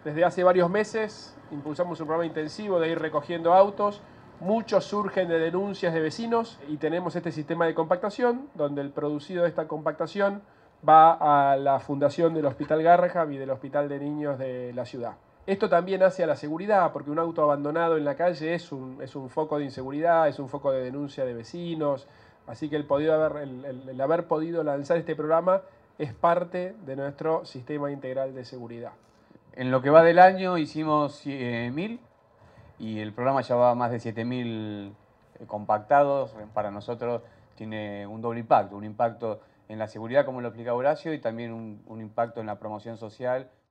Desde hace varios meses impulsamos un programa intensivo de ir recogiendo autos. Muchos surgen de denuncias de vecinos y tenemos este sistema de compactación, donde el producido de esta compactación va a la fundación del Hospital Garrahan y del Hospital de Niños de la ciudad. Esto también hace a la seguridad, porque un auto abandonado en la calle es un foco de inseguridad, es un foco de denuncia de vecinos. Así que el haber podido lanzar este programa es parte de nuestro sistema integral de seguridad. En lo que va del año hicimos 1000 y el programa ya va a más de 7000 compactados. Para nosotros tiene un doble impacto, un impacto en la seguridad, como lo explicaba Horacio, y también un impacto en la promoción social.